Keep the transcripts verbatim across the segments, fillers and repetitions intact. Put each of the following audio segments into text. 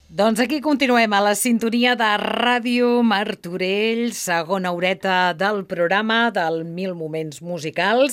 Doncs aquí continuem a la sintonia de Ràdio Martorell, segona horeta del programa del Mil Moments Musicals.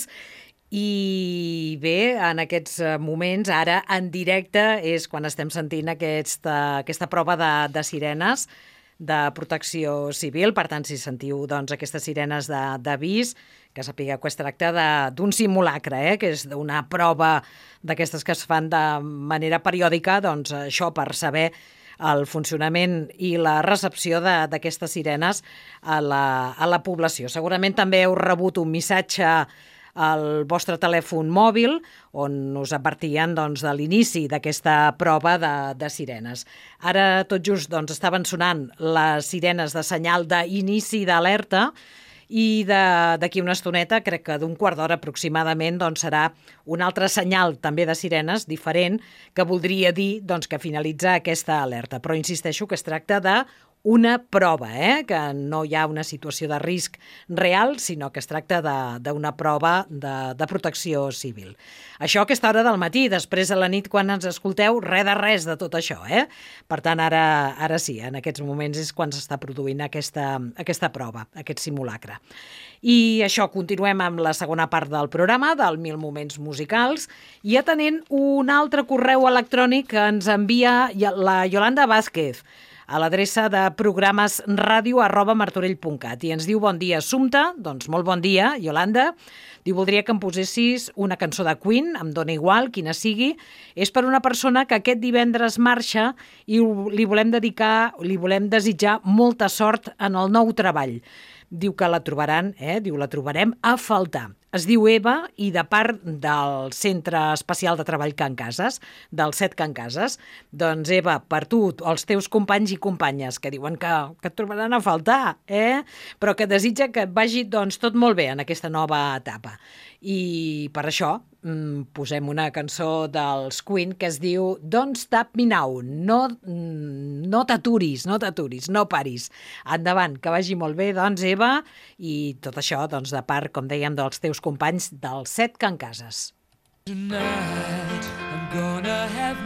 I bé, en aquests moments, ara en directe, és quan estem sentint aquesta, aquesta prova de, de sirenes de protecció civil. Per tant, si sentiu doncs, aquestes sirenes d'avís, que sapigueu que es tracta d'un simulacre, eh? Que és una prova d'aquestes que es fan de manera periòdica, doncs això per saber el funcionament i la recepció d'aquestes sirenes a la, a la població. Segurament també heu rebut un missatge al vostre telèfon mòbil on us advertien doncs, de l'inici d'aquesta prova de, de sirenes. Ara tot just doncs, estaven sonant les sirenes de senyal d'inici d'alerta i d'aquí una estoneta, crec que d'un quart d'hora aproximadament, doncs serà un altre senyal també de sirenes diferent que voldria dir doncs, que finalitza aquesta alerta. Però insisteixo que es tracta de una prova, eh? Que no hi ha una situació de risc real, sinó que es tracta d'una prova de, de protecció civil. Això a aquesta hora del matí, després a la nit quan ens escolteu, res de res de tot això, eh? Per tant, ara, ara sí, en aquests moments és quan s'està produint aquesta, aquesta prova, aquest simulacre. I això, continuem amb la segona part del programa, del Mil Moments Musicals, i atenent un altre correu electrònic que ens envia la Yolanda Vázquez, a l'adreça de programes ràdio arroba martorell punt cat, i ens diu: bon dia, Assumpta. Doncs molt bon dia, Yolanda. Diu: voldria que em posessis una cançó de Queen, em dona igual, quina sigui. És per una persona que aquest divendres marxa i li volem dedicar, li volem desitjar molta sort en el nou treball. Diu que la trobaran, eh? Diu, la trobarem a faltar. Es diu Eva i de part del Centre Especial de Treball Can Cases, del C E T Can Cases. Doncs Eva, per tu, els teus companys i companyes que diuen que, que et trobaran a faltar, eh? Però que desitja que et vagi doncs, tot molt bé en aquesta nova etapa. I per això mm, posem una cançó dels Queen que es diu Don't Stop Me Now. No, no t'aturis, no t'aturis, no paris. Endavant, que vagi molt bé, doncs, Eva, i tot això, doncs, de part, com dèiem, dels teus companys del C E T Can Cases. Tonight I'm gonna have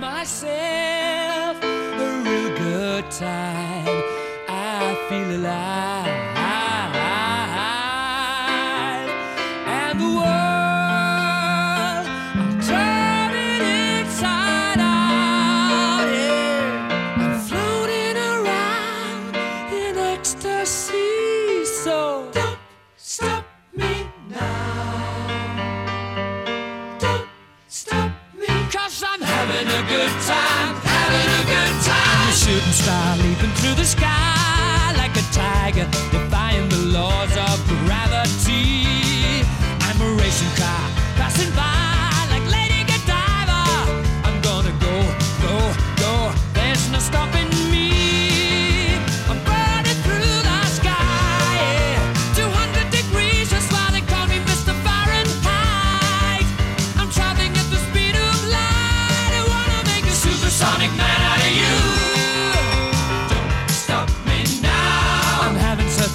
myself a real good time. I feel alive. And the world, I'm turning inside out, yeah. I'm floating around in ecstasy. So don't stop me now. Don't stop me, 'cause I'm having a good time, having a good time. I'm a shooting star leaping through the sky like a tiger, defying the laws of gravity. I'm a racing car passing by like Lady Godiva. I'm gonna go, go, go. There's no stopping me. I'm burning through the sky, yeah. two hundred degrees, that's why they call me Mister Fahrenheit. I'm traveling at the speed of light. I wanna make a supersonic man out of you. Don't stop me now. I'm having such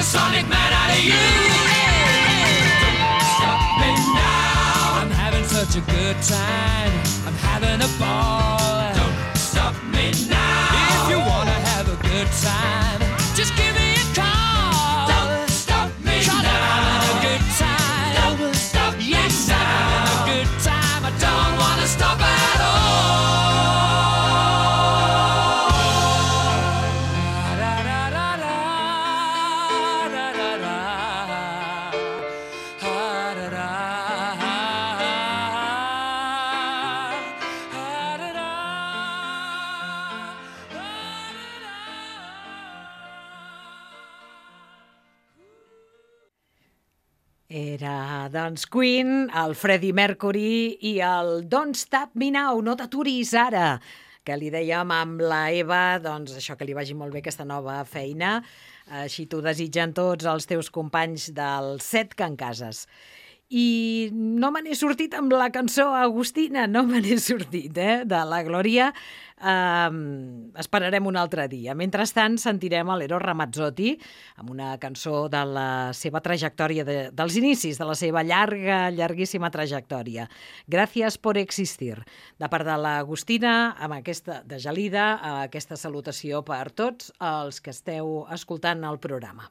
supersonic man out of you. Don't stop me now. I'm having such a good time. I'm having a ball. Don't stop me now. If you wanna have a good time, just give me a call. Don't stop me now. I'm having a good time. Don't stop me now. Yes, I'm having a good time. I don't wanna stop at all. Era, doncs, Queen, el Freddie Mercury i el Don't Stop Me Now, no t'aturis ara, que li dèiem amb la Eva, doncs això, que li vagi molt bé aquesta nova feina, així t'ho desitgen tots els teus companys del Set Can Cases. I no me n'he sortit amb la cançó Agustina, no me n'he sortit, eh, de la Glòria. Um, esperarem un altre dia. Mentrestant sentirem l'Eros Ramazzotti amb una cançó de la seva trajectòria, de, dels inicis de la seva llarga, llarguíssima trajectòria. Gràcies por existir. De part de l'Agustina, amb aquesta de Gelida, aquesta salutació per tots els que esteu escoltant el programa.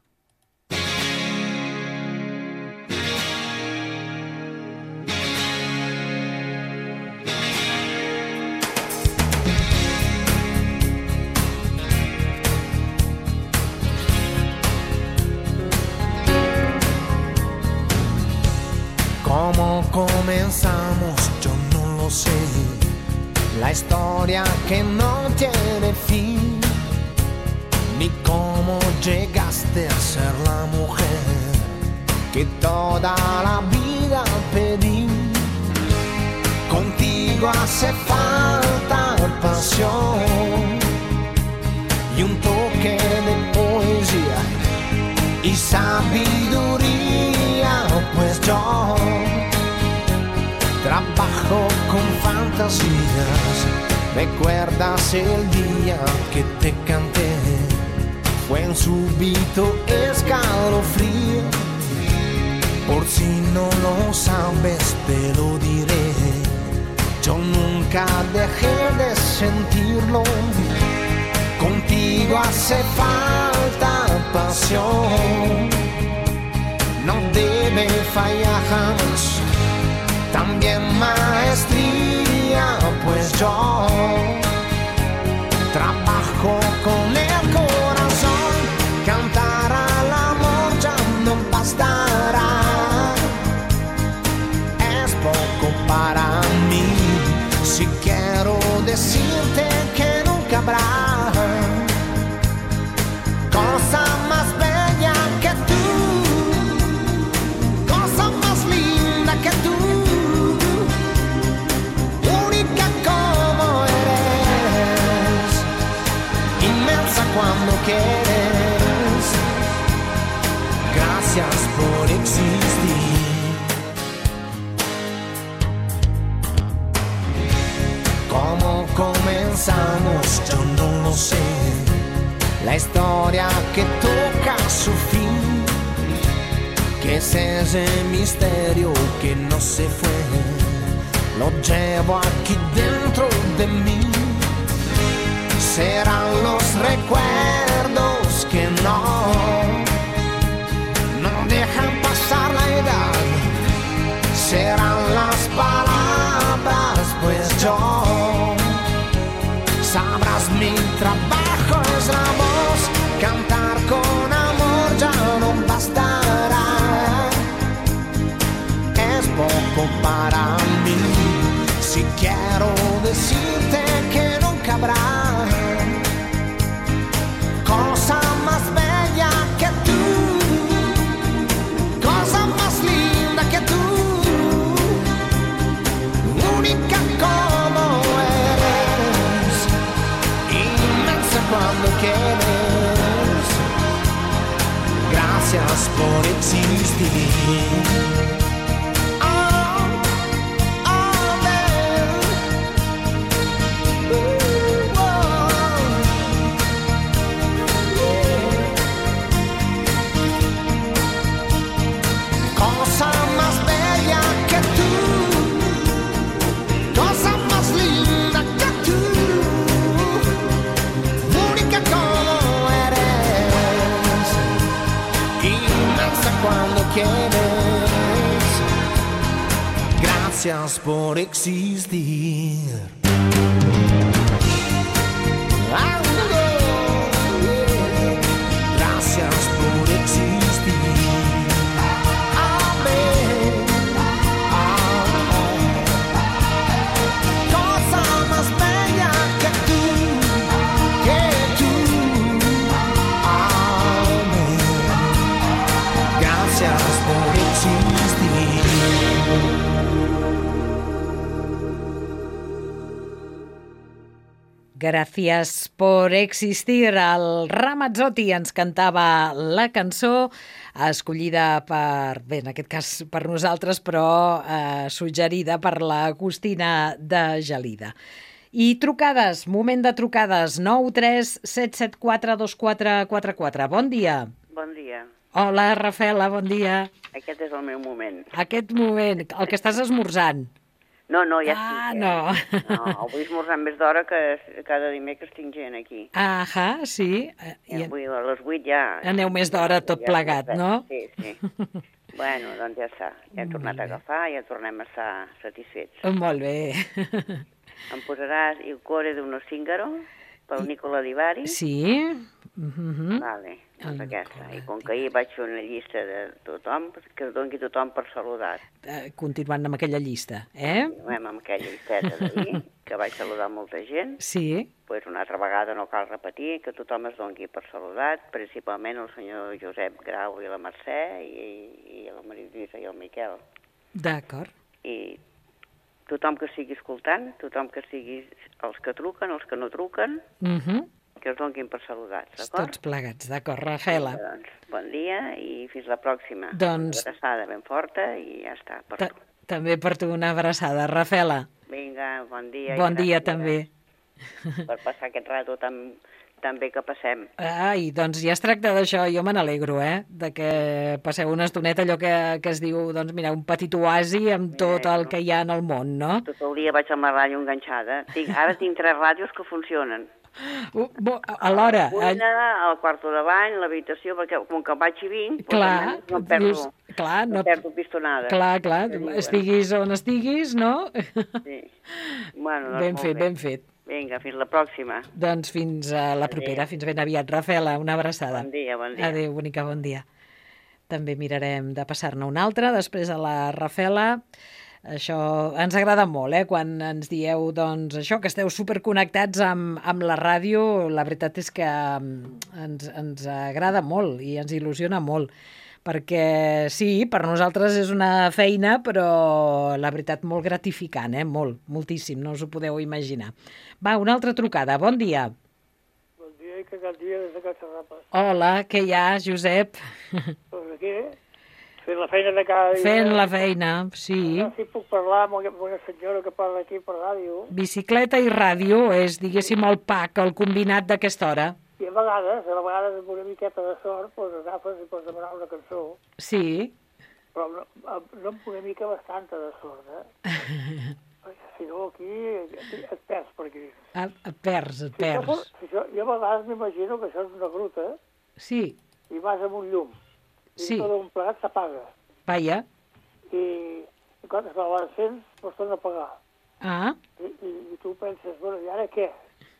¿Cómo comenzamos? Yo no lo sé. La historia que no tiene fin. Ni cómo llegaste a ser la mujer que toda la vida pedí. Contigo hace falta pasión y un toque de poesía y sabiduría, pues yo trabajo con fantasías. ¿Recuerdas el día que te canté? Fue un súbito escalofrío. Por si no lo sabes te lo diré. Yo nunca dejé de sentirlo. Contigo hace falta pasión. No debe fallar jamás. También maestría, pues yo trabajo con el corazón. Cantar al amor ya no bastará. Es poco para mí. Si quiero decirte que nunca habrá cosa más bella que tú, cosa más linda que tú, única como eres, inmensa cuando quieres. Gracias por existir. ¿Cómo comenzamos? Yo no lo sé. La historia que toca su fin, que es ese misterio que no se fue, lo llevo aquí dentro de mí. Serán los recuerdos que no, no dejan pasar la edad. Serán las palabras, pues yo sabrás mi trabajo es la voz. Cantar con amor ya no bastará. Es poco para mí. Si quiero decirte que nunca habrá cosa más bella que tú, cosa más linda que tú, única como eres, inmensa cuando quieres. Gracias por existir. Gracias por existir. Gracias por existir. Amén. Amén. Cosa más bella que tú, que tú. Amén. Gracias por existir. Gràcies por existir. El Ramazzotti ens cantava la cançó escollida per, bé, en aquest cas per nosaltres, però eh, suggerida per la Costina de Gelida. I trucades, moment de trucades, nou tres set set quatre dos quatre quatre quatre. Bon dia. Bon dia. Hola, Rafaela, bon dia. Aquest és el meu moment. Aquest moment, el que estàs esmorzant. No, no, ja Ah, estic. no. No, avui esmorzant més d'hora que cada dimecres tinc gent aquí. Ahà, sí. I I avui a les vuit ja... aneu més d'hora tot ja plegat, ja- no? Sí, sí. Bueno, doncs ja està. Ja hem tornat a agafar, ja tornem a estar satisfets. Molt bé. Em posaràs Il cuore d'uno zingaro pel Nicola Di Bari? Sí. Mhm. Vale, doncs El aquesta. Nicola I com que ahir vaig fer una llista de tothom, que es doni tothom per saludat. Eh, Continuant amb aquella llista, eh? Continuem amb aquella llisteta d'ahir, que vaig saludar molta gent. Sí. Pues una altra vegada no cal repetir que tothom es doni per saludat, principalment el senyor Josep Grau i la Mercè, i, i la Maria Lluïsa i el Miquel. D'acord. I tothom que estigui escoltant, tothom que estigui, els que truquen, els que no truquen, Mhm. que es donin per saludats, d'acord? Tots plegats, d'acord, Rafaela. Doncs, bon dia i fins la pròxima. Doncs- Una abraçada ben forta i ja està, per Ta- tu. També per tu una abraçada, Rafaela. Vinga, bon dia. i Bon dia gràcies també. Per passar aquest rato tan, tan bé que passem. Ai, doncs ja es tracta d'això, jo me n'alegro, eh? De que passeu una estoneta, allò que, que es diu, doncs mira, un petit oasi amb tot el que hi ha en el món, no? Tot el dia vaig amb la ràdio enganxada. Tinc, ara tinc tres ràdios que funcionen. Uh, bo, alhora, La cuina, el quarto de bany, l'habitació, perquè com que vaig i vinc, clar, doncs, no em perdo, dius, clar, no no, perdo pistonada. clar, clar, Que diuen. estiguis on estiguis, no? Sí. Bueno, doncs Ben molt fet, bé. ben fet. Vinga, fins la pròxima. Doncs fins a la propera, Adéu. fins ben aviat. Rafaela, una abraçada. Bon dia, bon dia. Adéu, bonica, bon dia. També mirarem de passar-ne una altra, després a la Rafaela. Això ens agrada molt, eh? Quan ens dieu, doncs, això, que esteu superconnectats amb, amb la ràdio, la veritat és que mm, ens, ens agrada molt i ens il·lusiona molt, perquè sí, per nosaltres és una feina, però la veritat molt gratificant, eh? Molt, moltíssim, no us ho podeu imaginar. Va, una altra trucada, bon dia. Bon dia i que cal dia des de Casa Rapa. Hola, què hi ha, Josep? Doncs aquí, fent la feina de cada dia. Fent la feina, sí. No, si puc parlar amb una senyora que parla aquí per ràdio. Bicicleta i ràdio és, diguéssim, el pack, el combinat d'aquesta hora. I a vegades, a vegades amb una miqueta de sort, doncs agafes i pots demanar una cançó. Sí. Però no, no amb una mica bastanta de sort, eh? Perquè si no, aquí et perds per aquí. Et et perds, et Si això, perds. fos- si això, jo a vegades m'imagino que això és una gruta Sí, i vas amb un llum. I Sí. tot un plegat s'apaga. vaja. I, i quan l'encens, doncs torna a apagar. Ah, I, i, i tu penses, bueno, i ara què?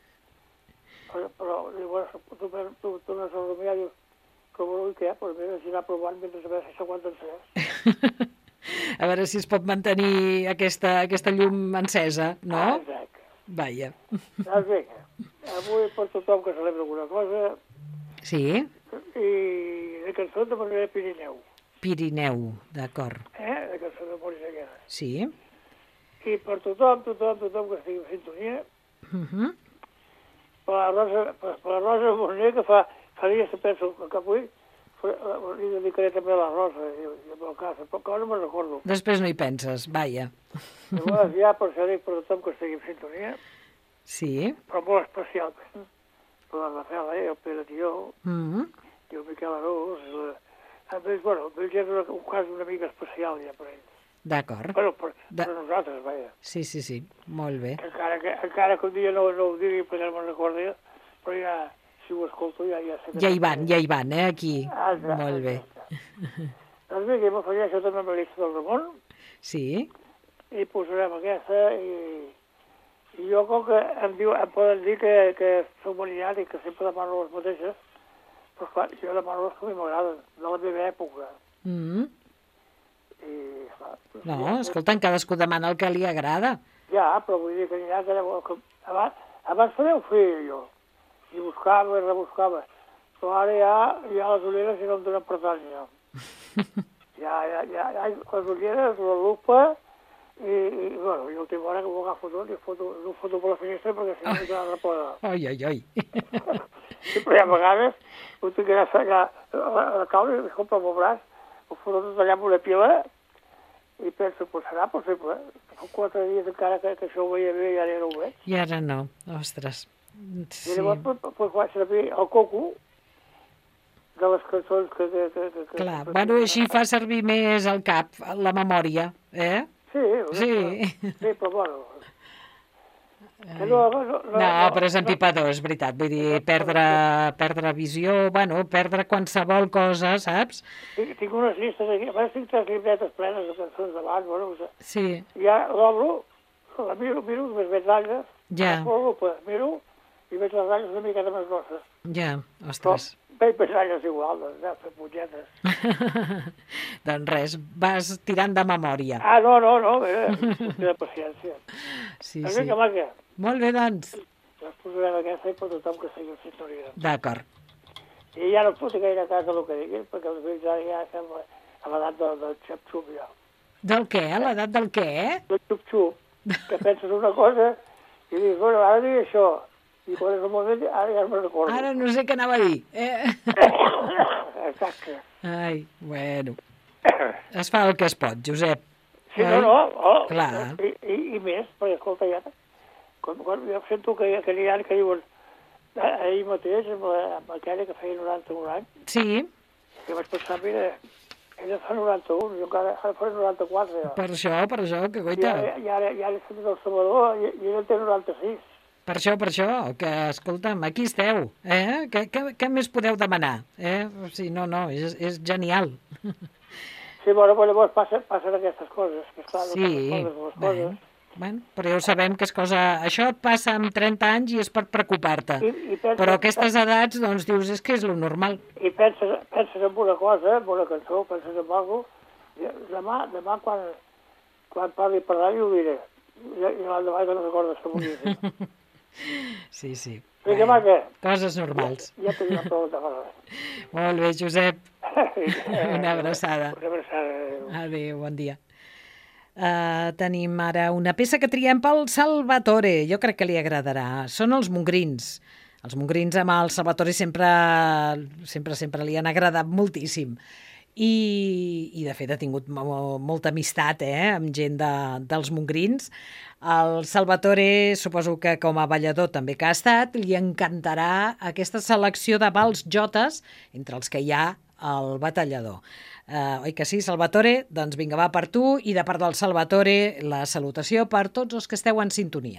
Però, però llavors tu, tu tornes a rumiar i dius, però bueno, i què? Però mira, si anar provant mentre a veure si s'aguanta encès. a veure si es pot mantenir aquesta, aquesta llum encesa, no? Ah, exacte. Vaja. Doncs vinga, avui per tothom que celebra alguna cosa, Sí, i la cançó de Manuel Pirineu, Pirineu, d'acord. eh? La cançó de Moris Aguera. Sí. I per tothom, tothom, tothom que estigui en sintonia, Uh -huh. per la Rosa, per, per la Rosa Morner, que fa, fa dies que penso que avui li dedicaré també a la Rosa i, i a el cas, però que no me'n recordo. Després no hi penses, vaja. Llavors ja, per això dic per tothom que estigui en sintonia, Sí. però molt especialment per la Rafaela i el Pere Tió Uh -huh. i el Miquel Arús. I la... A més, bueno, el ja és una, un cas una mica especial ja per ells. D'acord. Bueno, per, De- per nosaltres, vaja. Sí, sí, sí, molt bé. Que encara, que, encara que un dia no, no ho digui perquè no me'n recordi, però ja, si ho escolto, ja... Ja, sé que Ja hi van, ja hi van, eh, aquí. Ah, exacte, Molt bé. exacte. Doncs bé, que m'afegeixo també amb la llista del Ramon, Sí, i posarem aquesta, i, i jo com que em, diu, em poden dir que, que soc maniat i que sempre demano les mateixes, però clar, jo demano les que a mi m'agraden, de la meva època. Mm. I, clar, No, ja, escolta, cadascú demana el que li agrada. ja, però vull dir que n'hi ha que, que abans, abans també ho feia jo, i buscava i rebuscava, però ara ja, ja les ulleres ja no em donen per tant, ja. Ja, ja, ja, ja, les ulleres, la lupa, i, i bueno, i l'última hora que m'ho agafo tot i foto, no ho foto per la finestra perquè si no ja replega. Ai, ai, ai. Sí, però hi ha vegades ho tinc allà, allà a la caula i escolta el meu braç, ho foto tot allà amb una pila i penso, pues serà possible. Fa quatre dies encara que, que això ho veia bé i ara ja no ho veig. I ara no, ostres. I Sí. llavors pues, pues, vaig servir el coco de les cançons que... que, que, que Clar, que, bueno, així fa servir més el cap, la memòria, eh? Sí, Sí. Però, sí, però bueno... Que no, no, no, No, però és empipador, és veritat. Vull dir, perdre, perdre visió, bueno, perdre qualsevol cosa, saps? Tinc, tinc unes llistes aquí, a més tinc tres llibretes plenes de cançons d'abans, bueno, o sigui, Sí, ja l'obro, la miro, miro, més veig ratlles, Ja. agafo la lupa, miro, i veig les ratlles una miqueta més grosses. ja, Però ostres. veig més ratlles igual, doncs, ja, fer punyetes. Doncs res, vas tirant de memòria. Ah, no, no, no, mira, qüestió de paciència. Sí, Sí. sí. Que maca, Molt bé, doncs. les posarem aquesta i per tothom que sigui el sintonia. D'acord. I ja no et foto gaire cas del que diguin, perquè els vells ara ja sembla a l'edat del, del xup-xup, ja. Del què? A l'edat del què? Del xup-xup, que penses una cosa i dius, bueno, ara dic això, i quan és el moment, ara ja no me'n recordo. Ara no sé què anava a dir. Eh? Exacte. Ai, bueno. Es fa el que es pot, Josep. Sí, Oi? no, no, oh, Clar. I, i, i més, perquè escolta, ja, quan, quan jo sento que, que n'hi ha que diuen, eh, ahir mateix, amb, la, amb aquella que feia noranta-un anys, Sí, que vaig pensar, mira, ella fa noranta-un, jo encara ara faré noranta-quatre. Ja. per això, per això, que I goita. ara, i ara, i ara he sentit el Salvador i, i ella té noranta-sis. Per això, per això, que, escolta'm, aquí esteu, eh? Què, què, què més podeu demanar, eh? O sigui, no, no, és, és genial. Sí, bueno, però llavors passen, passen aquestes coses, que esclar, Sí, no passen coses, les bueno, coses. bueno, però ja ho sabem que és cosa... Això et passa amb trenta anys i és per preocupar-te. I, i penses, Però a aquestes edats, doncs, dius, és que és lo normal. I penses, penses en una cosa, en una cançó, penses en alguna cosa, demà, demà quan, quan parli per ràdio ho diré. I, i l'endemà que no recordes que volia dir. Sí, sí. Sí, que va, què? Coses normals. Ja tenia prou de parlar. Molt bé, Josep. Una abraçada. Una abraçada. Adéu. Adéu, bon dia. Uh, tenim ara una peça que triem pel Salvatore. Jo crec que li agradarà. Són els Mongrins. Els Mongrins amb el Salvatore sempre, sempre, sempre li han agradat moltíssim. I, i de fet ha tingut mo molta amistat eh, amb gent de, dels Mongrins. El Salvatore, suposo que com a ballador també que ha estat, li encantarà aquesta selecció de vals jotes entre els que hi ha el batallador. Uh, oi que sí, Salvatore? Doncs vinga, va per tu, i de part del Salvatore la salutació per tots els que esteu en sintonia.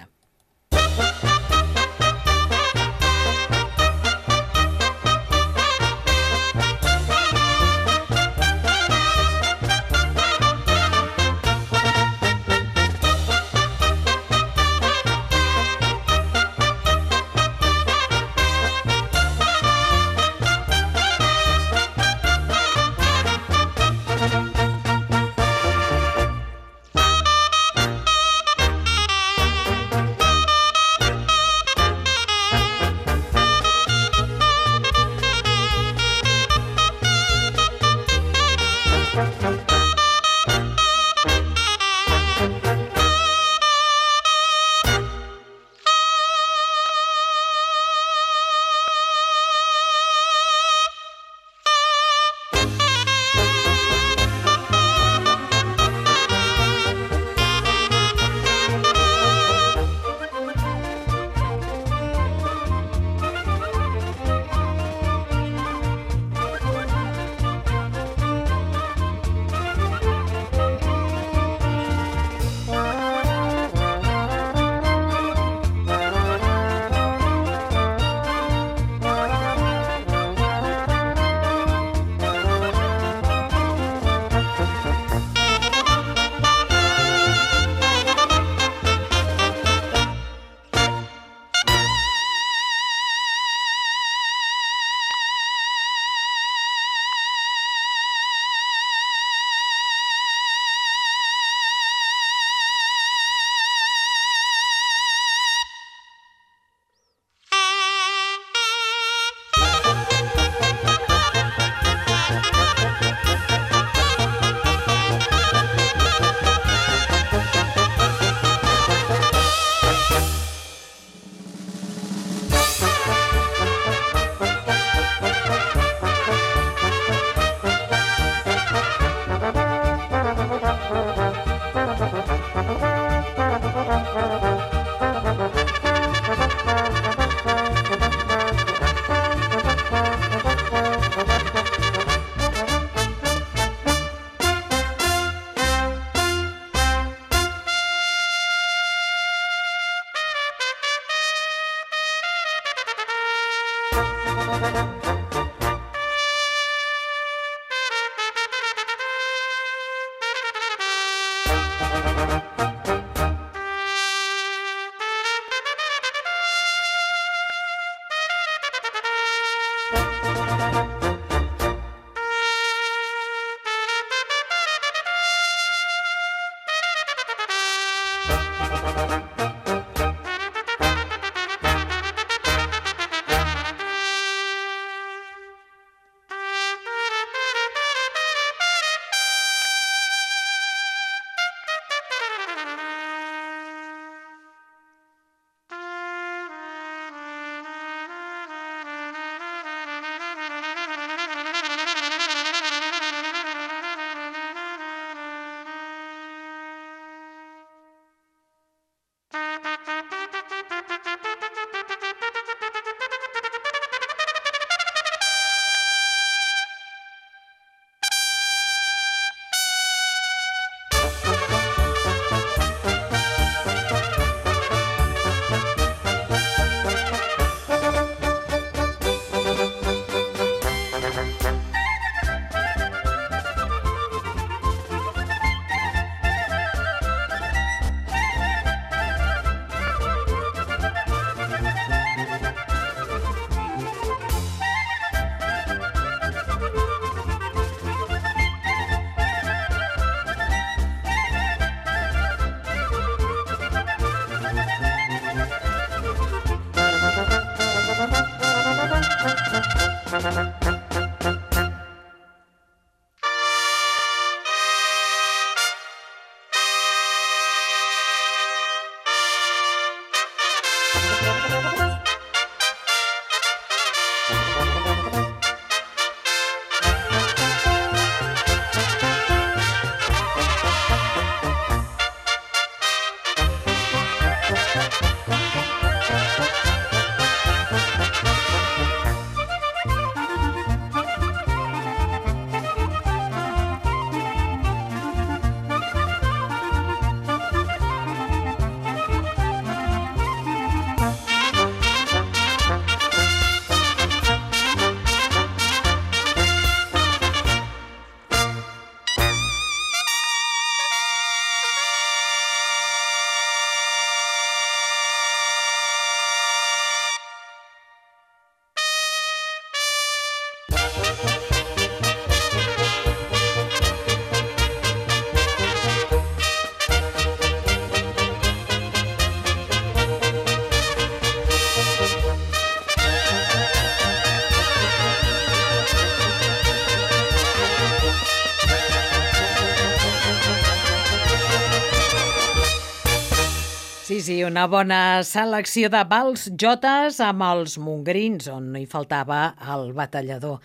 Sí, sí, una bona selecció de vals jotes amb els mongrins, on no hi faltava el batallador.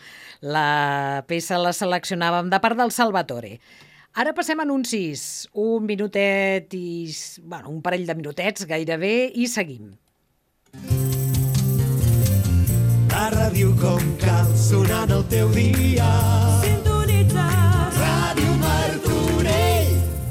La peça la seleccionàvem de part del Salvatore. Ara passem a anuncis, un minutet i... bueno, un parell de minutets gairebé i seguim. La ràdio com cal, sonant el teu dia. Sintonitza Ràdio Martorell.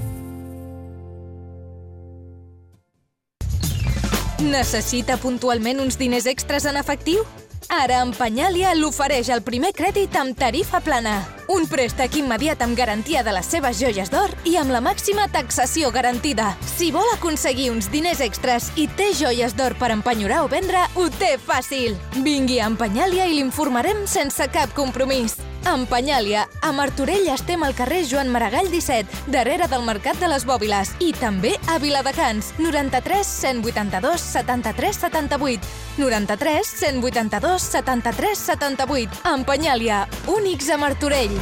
Necessita puntualment uns diners extras en efectiu? Ara Empenyàlia l'ofereix el primer crèdit amb tarifa plana. Un préstec immediat amb garantia de les seves joies d'or i amb la màxima taxació garantida. Si vol aconseguir uns diners extras i té joies d'or per empenyorar o vendre, ho té fàcil. Vingui a Empenyàlia i l'informarem sense cap compromís. Empenyàlia. A Martorell estem al carrer Joan Maragall disset, darrere del Mercat de les Bòbiles, i també a Viladecans, noranta-tres cent vuitanta-dos setanta-tres setanta-vuit, noranta-tres cent vuitanta-dos setanta-tres setanta-vuit. Empenyàlia, únics a Martorell.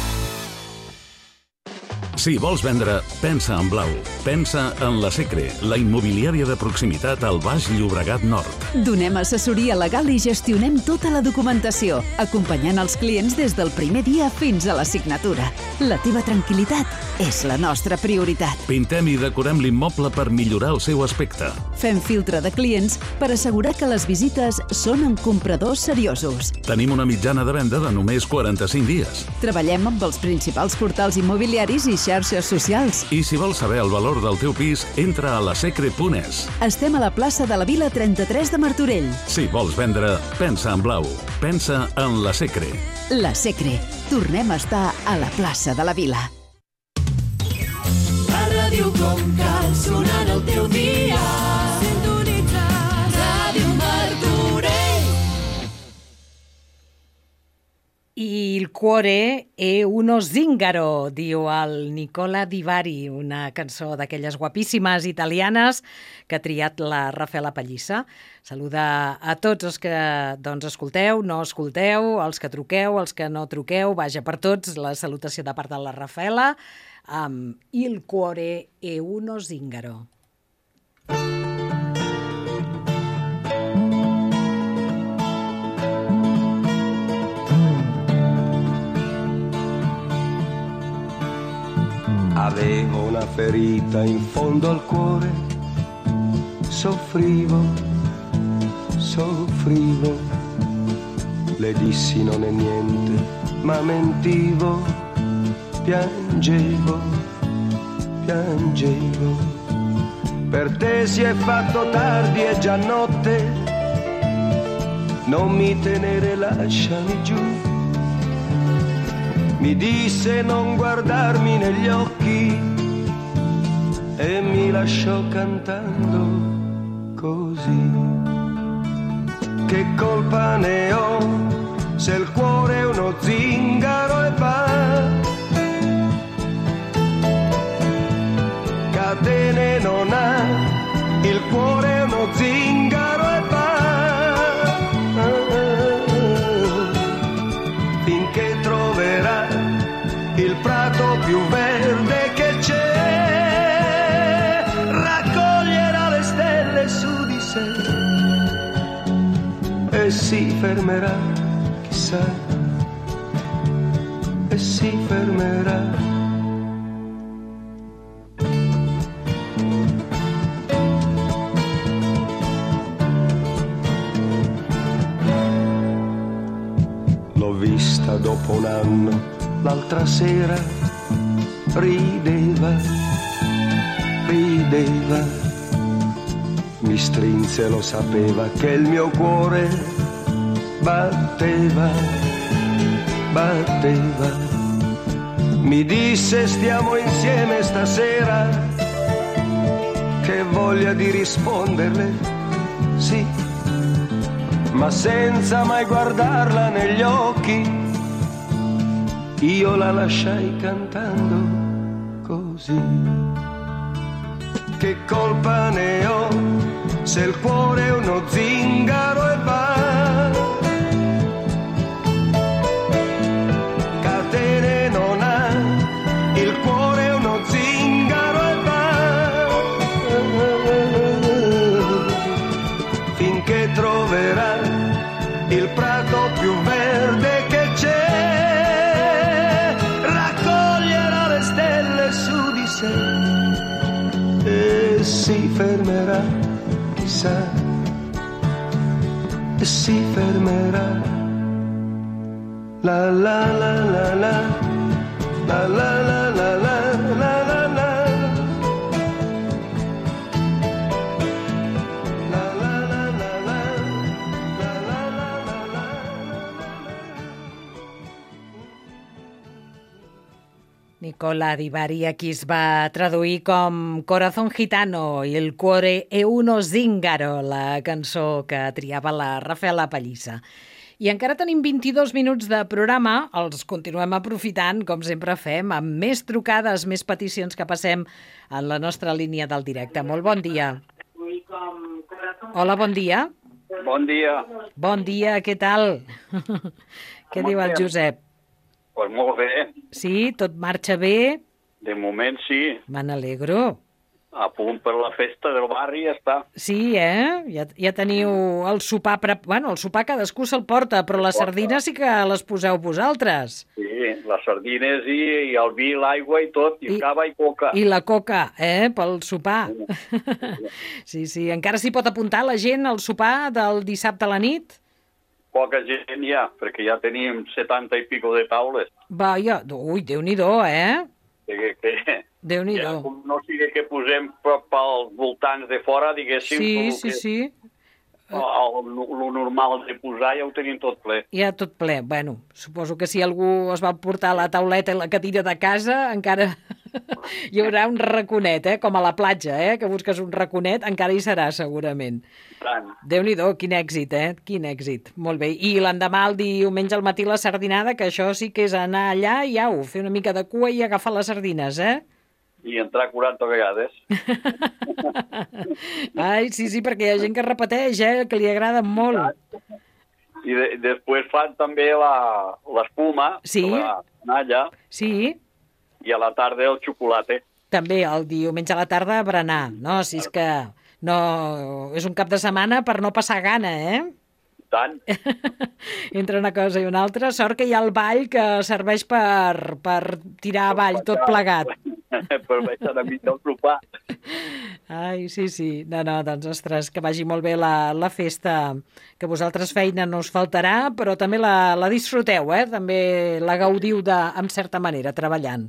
Si vols vendre, pensa en blau. Pensa en la Secre, la immobiliària de proximitat al Baix Llobregat Nord. Donem assessoria legal i gestionem tota la documentació, acompanyant els clients des del primer dia fins a la signatura. La teva tranquil·litat és la nostra prioritat. Pintem i decorem l'immoble per millorar el seu aspecte. Fem filtre de clients per assegurar que les visites són amb compradors seriosos. Tenim una mitjana de venda de només quaranta-cinc dies. Treballem amb els principals portals immobiliaris i xarxes socials. I si vols saber el valor del teu pis, entra a la secre punt es. Estem a la plaça de la Vila trenta-tres de Martorell. Si vols vendre, pensa en blau. Pensa en la Secre. La Secre. Tornem a estar a la plaça de la Vila. La ràdio com cal, sonant el teu dia. Sintonitzes Ràdio Martorell. Il cuore è uno zingaro, diu el Nicola Di Bari, una cançó d'aquelles guapíssimes italianes que ha triat la Raffaella Pallissa. Saluda a tots els que doncs, escolteu, no escolteu, els que truqueu, els que no truqueu, vaja, per tots, la salutació de part de la Raffaella, amb Il cuore è uno zingaro. Avevo una ferita in fondo al cuore, soffrivo, soffrivo, le dissi non è niente, ma mentivo, piangevo, piangevo, per te si è fatto tardi, è già notte, non mi tenere, lasciami giù. Mi disse non guardarmi negli occhi e mi lasciò cantando così. Che colpa ne ho se il cuore è uno zingaro e va? Catene non ha, il cuore è uno zingaro e va. Finché troverà il prato più verde che c'è, raccoglierà le stelle su di sé e si fermerà, chissà, e si fermerà. L'ho vista dopo un anno, l'altra sera, rideva, rideva, mi strinse, lo sapeva che il mio cuore batteva, batteva, mi disse stiamo insieme stasera, che voglia di risponderle, sì, ma senza mai guardarla negli occhi. Io la lasciai cantando così. Che colpa ne ho se il cuore è uno zingaro e va? Catene non ha, il cuore è uno zingaro e va. Finché troverà il prato più verde che c'è, raccoglierà le stelle su di sé e si fermerà, chissà, e si fermerà. La la la la la, la la la la la la la la. Nicola Di Bari, aquí es va traduir com Corazón Gitano i El cuore è uno zingaro, la cançó que triava la Raffaella Pallissa. I encara tenim vint-i-dos minuts de programa, els continuem aprofitant, com sempre fem, amb més trucades, més peticions que passem en la nostra línia del directe. Molt bon dia. Hola, bon dia. Bon dia. Bon dia, què tal? Què diu el Josep? Pues molt bé. Sí, tot marxa bé? De moment sí. Me n'alegro. a punt per la festa del barri ja està. Sí, eh? Ja, ja teniu el sopar... Pre... Bueno, el sopar cadascú se'l porta, però les sardines sí que les poseu vosaltres. Sí, les sardines i, i el vi, l'aigua i tot, i, I cava i coca. I la coca, eh? Pel sopar. Sí, sí. Encara s'hi pot apuntar la gent al sopar del dissabte a la nit? Poca gent ja, perquè ja tenim setanta i pico de taules. Vaja, ui, Déu-n'hi-do, eh? Que, que, Déu-n'hi-do. Ja, no sigui que posem pels voltants de fora, diguéssim, sí, el, sí, que, sí. el, el normal de posar ja ho tenim tot ple. Ja tot ple. Bueno, suposo que si algú es va portar la tauleta i la cadira de casa, encara hi haurà un raconet, eh? Com a la platja, eh? Que busques un raconet, encara hi serà, segurament. Tant. Déu-n'hi-do, quin èxit, eh? Quin èxit. Molt bé. I l'endemà, el diumenge al matí, la sardinada, que això sí que és anar allà i au, fer una mica de cua i agafar les sardines, eh? I entrar quaranta vegades. Ai, sí, sí, perquè hi ha gent que repeteix, eh? Que li agrada molt. I de, després fan també l'espuma, sí. la canalla, sí. I a la tarda el xocolate. També, el diumenge a la tarda, berenar, no? Si és que no... És un cap de setmana per no passar gana, eh? Tant. Entre una cosa i una altra. Sort que hi ha el ball que serveix per, per tirar avall tot plegat. Per baixar a mig del sopar. Ai, sí, sí. No, no, doncs, ostres, que vagi molt bé la, la festa, que vosaltres feina no us faltarà, però també la, la disfruteu, eh? També la gaudiu de, en certa manera, treballant.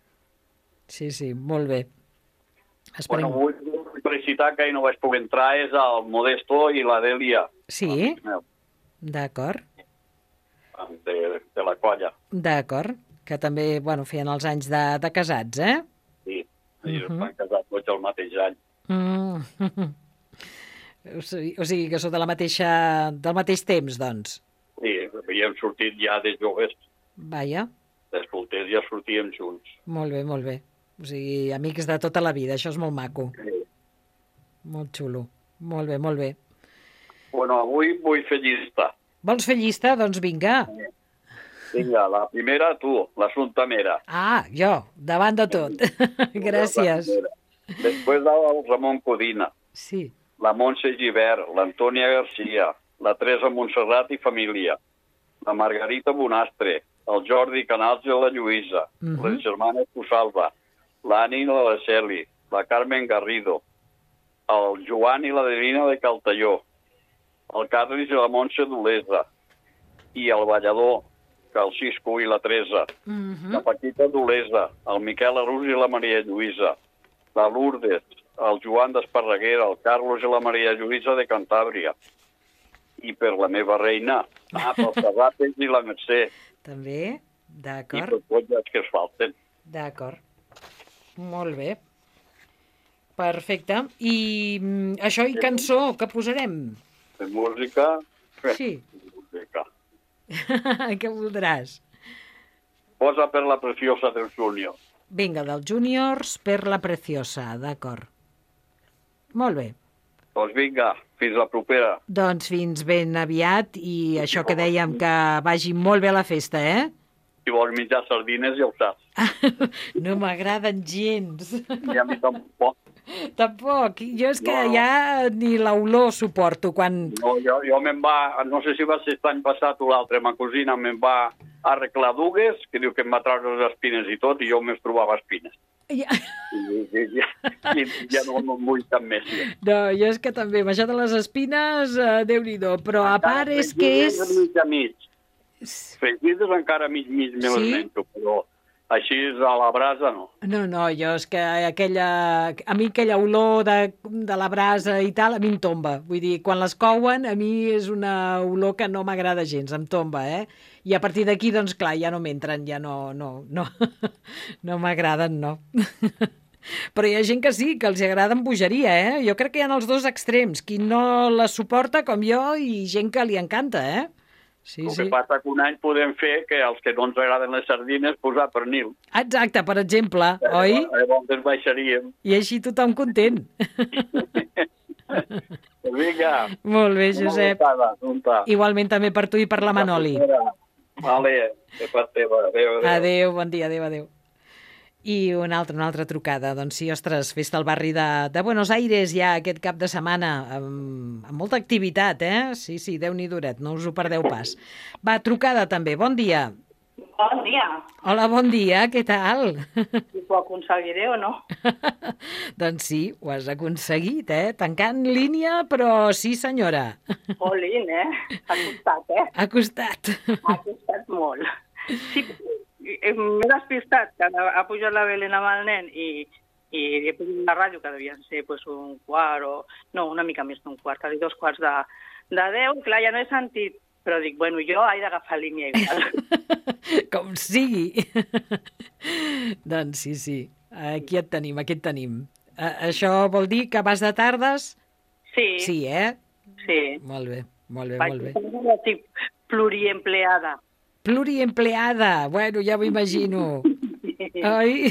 Sí, sí, molt bé. Esperem. Bueno, vull felicitar que no vaig poder entrar és el Modesto i la Dèlia. Sí? D'acord. De, de la colla. D'acord. Que també, bueno, feien els anys de, de casats, eh? Sí, ells uh -huh. van casar tots el mateix any. Mm. O sigui, o sigui que sou de la mateixa, del mateix temps, doncs. Sí, i hem sortit ja de joves. Vaja. De solters ja sortíem junts. Molt bé, molt bé. O sigui, amics de tota la vida, això és molt maco. Sí. Molt xulo. Molt bé, molt bé. Bueno, avui vull fer llista. Vols fer llista? Doncs vinga. Sí. Vinga, la primera tu, l'Assumpta Mera. Ah, jo, davant de tot. Gràcies. Després el Ramon Codina. Sí. La Montse Givert, l'Antònia Garcia, la Teresa Montserrat i família, la Margarita Bonastre, el Jordi Canals i la Lluïsa, uh -huh. les germanes Pusalva, l'Anni i la Celi, la Carmen Garrido, el Joan i la Delina de Caltalló, el Carles i la Montse d'Olesa, i el ballador, que el Cisco i la Teresa, uh -huh. la Paquita d'Olesa, el Miquel Arús i la Maria Lluïsa, la Lourdes, el Joan d'Esparreguera, el Carlos i la Maria Lluïsa de Cantàbria, i per la meva reina, ah, pels Serrates i la Mercè. També, d'acord. I per tots els que es falten. D'acord. Molt bé. Perfecte. I mm, això i cançó, que posarem? De música? Sí. Música. Què voldràs? Posa per la Preciosa dels Júniors. Vinga, dels Júniors per la Preciosa, d'acord. Molt bé. Doncs vinga, fins la propera. Doncs fins ben aviat i això que dèiem, que vagi molt bé la festa, eh? Si vols menjar sardines ja ho saps. No m'agraden gens. I a mi tampoc. Tampoc. Jo és que no, no. ja ni l'olor suporto quan... No, jo, jo me'n va, no sé si va ser l'any passat o l'altre, ma cosina me'n va arreglar dugues, que diu que em va treure les espines i tot, i jo me'n trobava espines. Ja. I, i, i, i ja no me'n vull cap més. No, jo és que també, això de les espines, uh, Déu-n'hi-do, però a part és que és... Mig a mig. Fregides encara mig, mig me les menjo, però... Així a la brasa, no. No, no, jo és que aquella... A mi aquella olor de, de la brasa i tal, a mi em tomba. Vull dir, quan les couen, a mi és una olor que no m'agrada gens, em tomba, eh? I a partir d'aquí, doncs, clar, ja no m'entren, ja no... No, no, no m'agraden, no. Però hi ha gent que sí, que els agrada amb bogeria, eh? Jo crec que hi ha els dos extrems, qui no la suporta, com jo, i gent que li encanta, eh? Sí, el sí. que passa que un any podem fer que els que no ens agraden les sardines posar pernil. Exacte, per exemple, oi? Llavors ens baixaríem. I així tothom content. Vinga. Molt bé, Josep. Una Igualment també per tu i per la Manoli. Vale, de part teva. Adéu, adéu. Adéu, bon dia, adéu, adéu. I una altra, una altra trucada. Doncs sí, ostres, festa al barri de, de Buenos Aires ja aquest cap de setmana, amb, amb molta activitat, eh? Sí, sí, Déu-n'hi-duret, no us ho perdeu pas. Va, trucada també, bon dia. Bon dia. Hola, bon dia, què tal? Ho aconseguiré o no? Doncs sí, ho has aconseguit, eh? Tancant línia, però sí, senyora. Olin, eh? Ha costat, eh? Ha costat. Ha costat molt. Sí, m'he despistat, que ha pujat la Belén amb el nen i, i he pujat la ràdio, que devien ser pues, un quart o... No, una mica més d'un quart, quasi dos quarts de, de deu. Clar, ja no he sentit, però dic, bueno, jo he d'agafar línia igual. Com sigui. Doncs sí, sí. Aquí et tenim, aquí et tenim. Uh, això vol dir que vas de tardes? Sí. Sí, eh? Sí. Molt bé, molt bé, Vaig molt bé. Estic pluriempleada. Pluriempleada, bueno, ja m'ho imagino. Oi?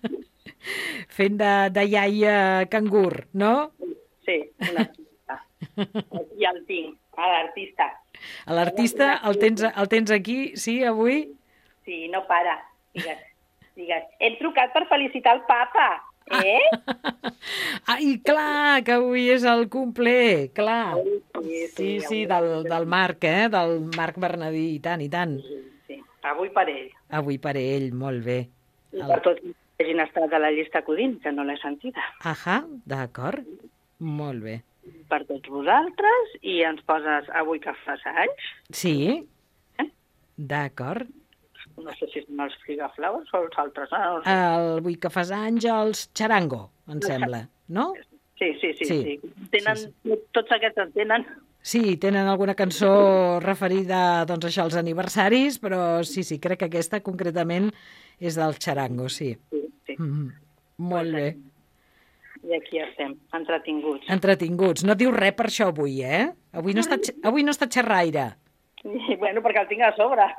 Fent de, de iaia cangur, no? Sí, una artista. I el tinc, a l'artista. A l'artista el tens, el tens aquí, sí, avui? Sí, no para. Digues, digues, hem trucat per felicitar el papa, eh? Ai, clar, que avui és el cumple, clar. Sí, Sí, sí, del, del Marc, eh? Del Marc Bernadí, i tant, i tant. Sí, avui per ell. Avui per ell, molt bé. I per tots que hagin estat a la llista acudint, que no l'he sentida. Ahà, d'acord. Molt bé. Per tots vosaltres, i ens poses avui que fas anys. Sí? Eh? D'acord. No sé si són els Figaflowers o els altres. No? El Vull que fas anys, els Charango, em sembla, no? Sí, sí, sí. Sí. sí. Tenen, sí, sí. Tots aquests en tenen. Sí, tenen alguna cançó referida doncs, això, als aniversaris, però sí, sí, crec que aquesta concretament és del Charango, sí. Sí, sí. Mm-hmm. Molt bé. I aquí estem, entretinguts. Entretinguts. No dius res per això avui, eh? Avui no està, avui no està xerraire. I, bueno, perquè el tinc a sobre.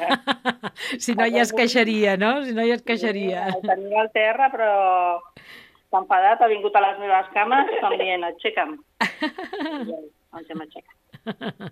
Si no ja es queixaria, no? Si no ja es queixaria. El tenia al terra, però s'ha enfadat, ha vingut a les meves cames, com dient, aixeca'm. On se m'aixeca?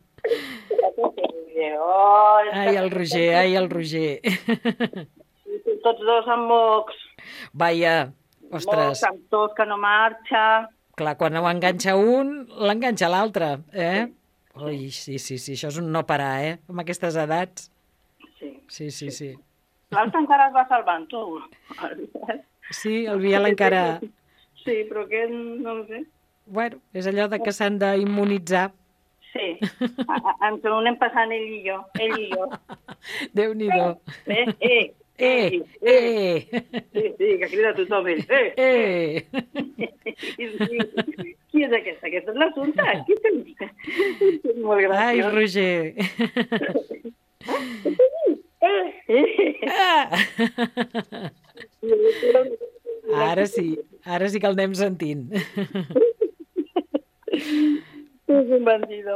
Ai, el Roger, ai, el Roger. Tots dos amb mocs. Vaja, ostres. Mocs amb tot que no marxa. Clar, quan ho enganxa un, l'enganxa l'altre, eh? Ui, sí, sí, sí, això és un no parar, eh? Amb aquestes edats. Sí. Sí, sí, sí. L'altre encara es va salvant, tu. Sí, el Biel encara... Sí, però aquest no ho sé. Bueno, és allò de que s'han d'immunitzar. Sí, ens ho anem passant ell i jo, ell i jo. Déu-n'hi-do. Eh, eh, eh, eh. Sí, sí, que crida tothom ell. Eh, eh. Qui és aquesta? Aquesta és l'Assumpta? Qui tens? Molt graciós. Ai, Roger. Ara sí, ara sí que el anem sentint. És un bandido.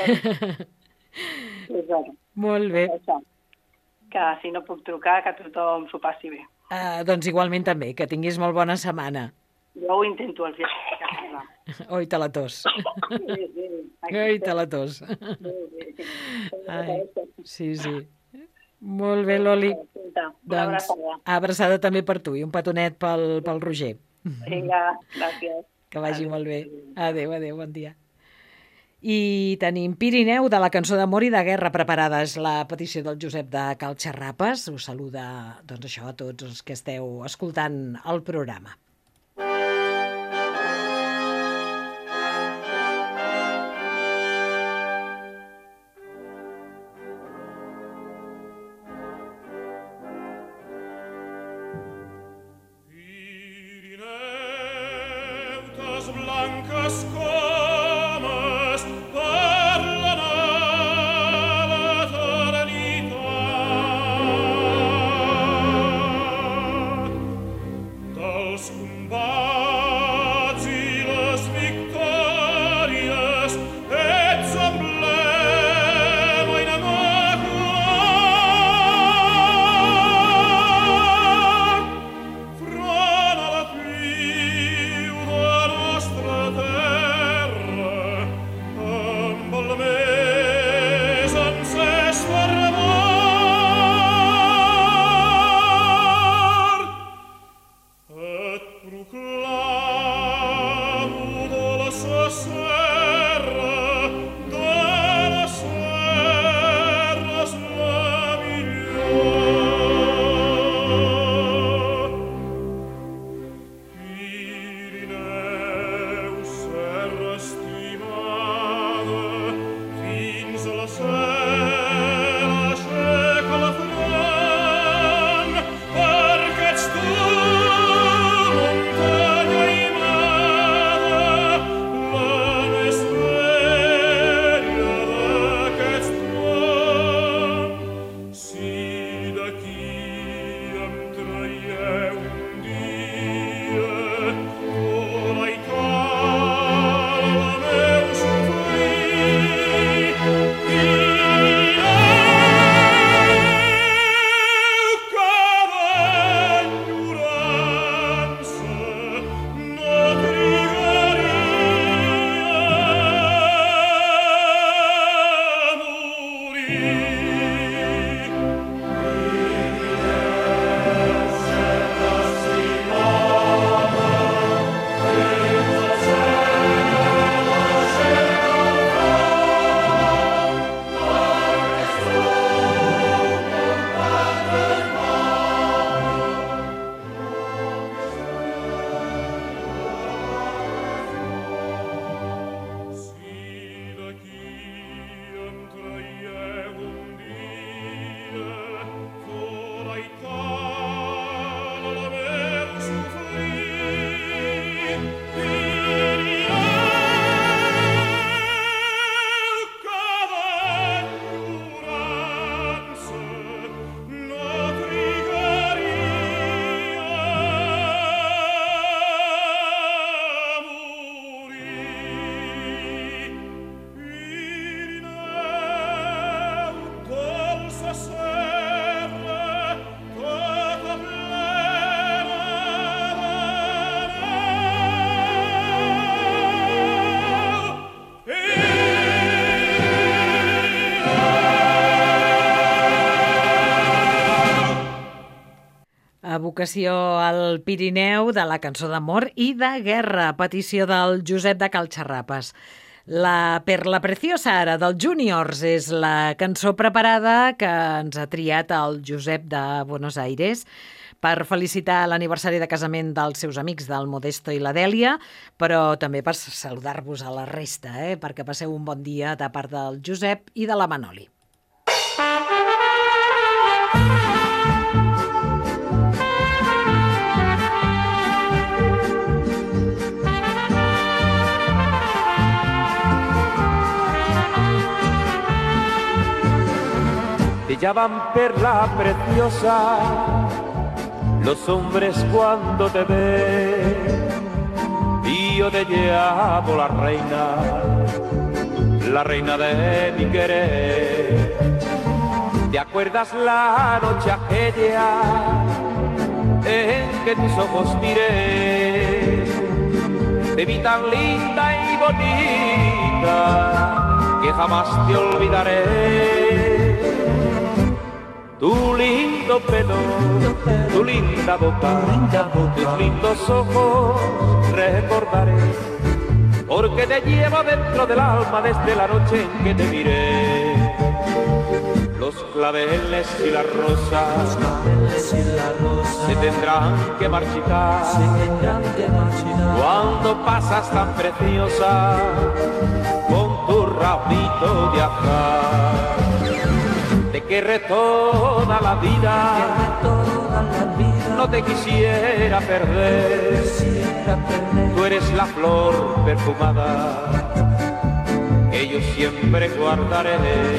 Molt bé. Que si no puc trucar, que tothom s'ho passi bé. Uh, doncs igualment també, que tinguis molt bona setmana. Jo ho intento al final. Oi, te la tos. Sí, sí. Oi, te la tos. Ai, sí, sí. Molt bé, Loli. Doncs abraçada també per tu i un petonet pel, pel Roger. Vinga, gràcies. Que vagi adéu. Molt bé. Adéu, adéu, bon dia. I tenim Pirineu de la cançó d'amor i de guerra preparada. És la petició del Josep de Cal Xerrapes. Us saluda, doncs això, a tots els que esteu escoltant el programa. Los evocació al Pirineu de la cançó d'amor i de guerra, petició del Josep de Calxarrapes. La Perla Preciosa, ara, dels Juniors, és la cançó preparada que ens ha triat el Josep de Buenos Aires per felicitar l'aniversari de casament dels seus amics, del Modesto i la Dèlia, però també per saludar-vos a la resta, eh? Perquè passeu un bon dia de part del Josep i de la Manoli. Te llaman perla preciosa los hombres cuando te ven, y yo te llamo la reina, la reina de mi querer. ¿Te acuerdas la noche aquella en que tus ojos miré? Te vi tan linda y bonita que jamás te olvidaré. Tu lindo pelo, tu linda boca, tus lindos ojos recordaré, porque te llevo dentro del alma desde la noche en que te miré. Los claveles y las rosas se tendrán que marchitar cuando pasas tan preciosa con tu rabito de azar. Te querré toda la vida, no te quisiera perder. Tú eres la flor perfumada que yo siempre guardaré.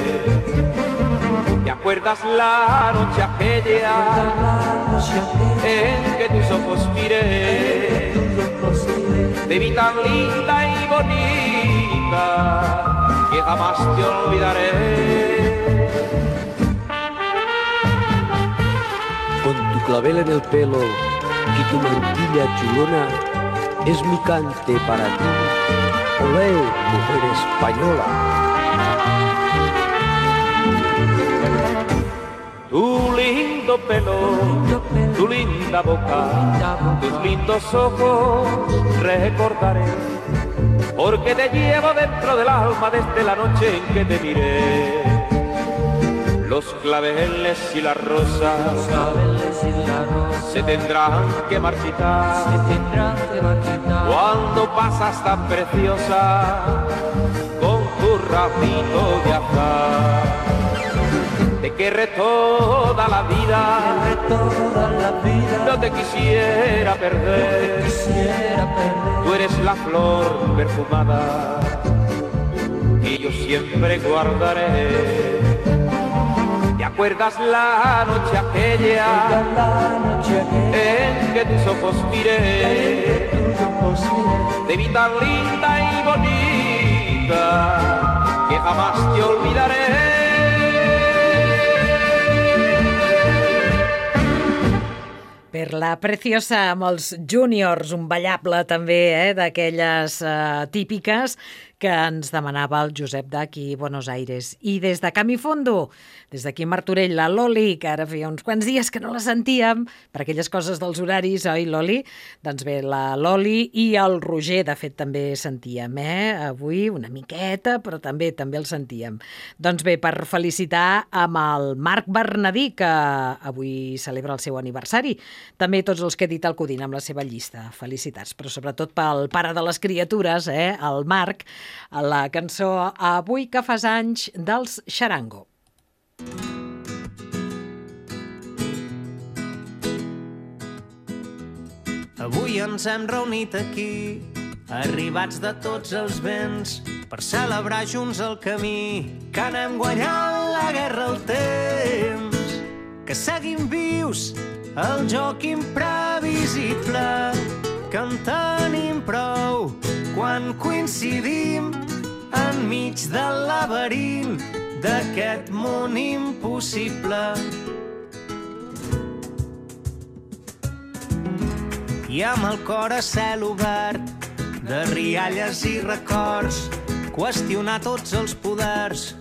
¿Te acuerdas la noche aquella en que tus ojos miré? Te vi tan linda y bonita que jamás te olvidaré. Con tu clavel en el pelo y tu mantilla chulona, es mi cante para ti. Olé, mujer española. Tu lindo pelo, tu linda boca, tus lindos ojos recordaré, porque te llevo dentro del alma desde la noche en que te miré. Los claveles y las rosas se tendrán que marchitar cuando pasas tan preciosa con tu rabito de azar. Te querré toda la vida, no te quisiera perder. Tú eres la flor perfumada que yo siempre guardaré. ¿Te acuerdas la noche aquella en que tus ojos miré? Te vi tan linda y bonita que jamás te olvidaré. Perla Preciosa amb els Juniors, un ballable també, eh, d'aquelles eh, típiques que ens demanava el Josep d'aquí Buenos Aires. I des de Camifondo, des d'aquí Martorell, la Loli, que ara feia uns quants dies que no la sentíem, per aquelles coses dels horaris, oi, Loli? Doncs bé, la Loli i el Roger, de fet, també sentíem, eh? Avui una miqueta, però també també el sentíem. Doncs bé, per felicitar amb el Marc Bernadí, que avui celebra el seu aniversari. També tots els que he dit al Codina amb la seva llista. Felicitats, però sobretot pel pare de les criatures, eh? El Marc, a la cançó Avui que fas anys dels Xarango. Avui ens hem reunit aquí, arribats de tots els vents, per celebrar junts el camí, que anem guanyant la guerra al temps, que seguim vius el joc imprevisible, que en tenim prou quan coincidim enmig del laberint d'aquest món impossible. I amb el cor a cel obert de rialles i records, qüestionar tots els poders,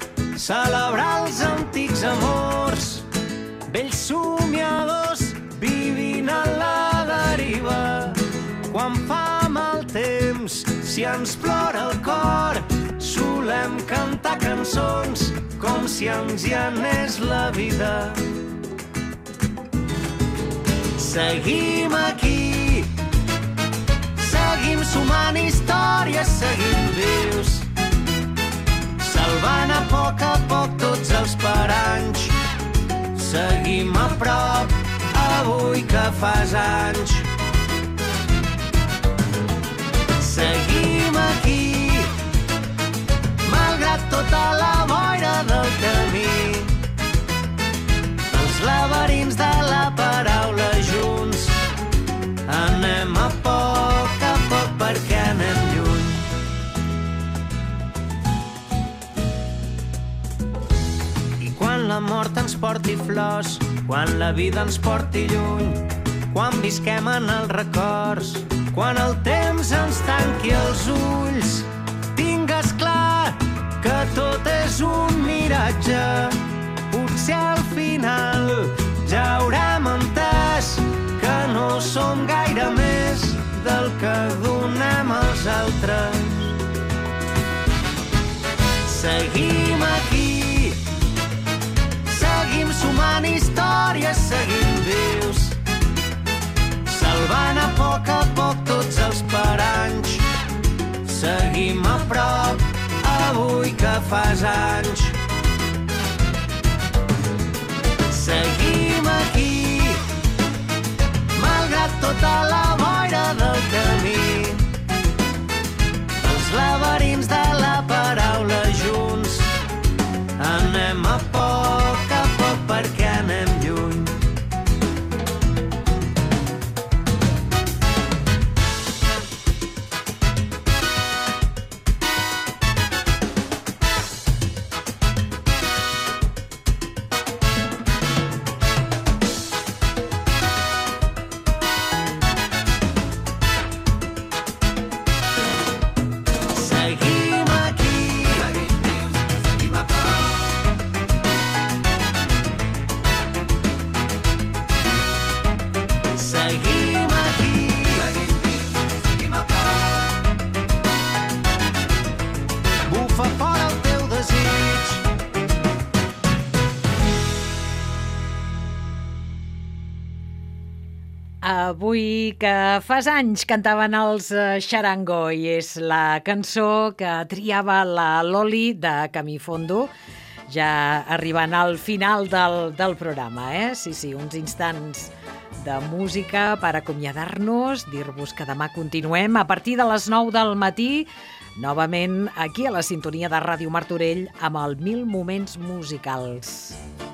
celebrar els antics amors, vells somiadors vivint a la deriva. Quan fa mal temps, si ens plora el cor, solem cantar cançons com si ens hi anés la vida. Seguim aquí, seguim sumant històries, seguim vius, salvant a poc a poc tots els paranys. Seguim a prop, avui que fas anys. Seguim aquí, malgrat tota la boira del camí. Els laberints de la paraula junts. Anem a poc a poc perquè anem lluny. I quan la mort ens porti flors, quan la vida ens porti lluny, quan visquem en els records, quan el temps ens tanqui els ulls, tingues clar que tot és un miratge. Potser al final ja haurem entès que no som gaire més del que donem als altres. Seguim aquí, seguim sumant històries, seguim vius, salvant a poc a poc tots els paranys. Seguim a prop, avui que fas anys. Seguim aquí, malgrat tota la boira del camí. Els laberints de la paraula junts. Anem a poc a poc perquè anem lluny. Avui que fas anys cantaven els Xarango i és la cançó que triava la Loli de Camí Fondo, ja arribant al final del, del programa, eh? Sí, sí, uns instants de música per acomiadar-nos, dir-vos que demà continuem a partir de les nou del matí, novament aquí a la sintonia de Ràdio Martorell amb el Mil Moments Musicals.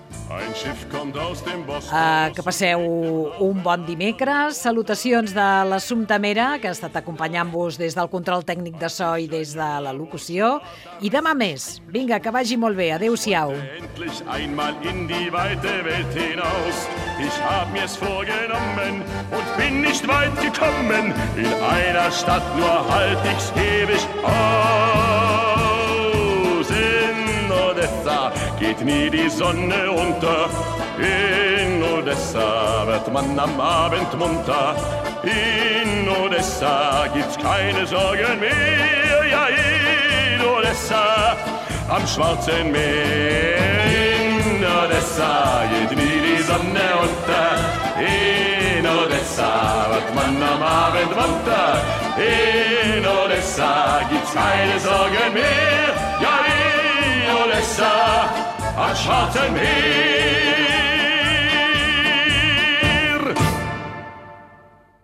Uh, que passeu un bon dimecres. Salutacions de l'Assumpta Mera, que ha estat acompanyant-vos des del control tècnic de so i des de la locució. I demà més. Vinga, que vagi molt bé. Adéu-siau. Endlich einmal in die weite Welt hinaus. Ich hab mir's vorgenommen und bin nicht weit gekommen. In einer Stadt nur halt ich's ewig aus. In Odessa geht nie die Sonne unter. In Odessa wird man am Abend munter. In Odessa gibt's keine Sorgen mehr. Ja, in Odessa am Schwarzen Meer. In Odessa geht nie die Sonne unter. In Odessa wird man am Abend munter. In Odessa gibt's keine Sorgen mehr. Ja, in Odessa am Schwarzen Meer.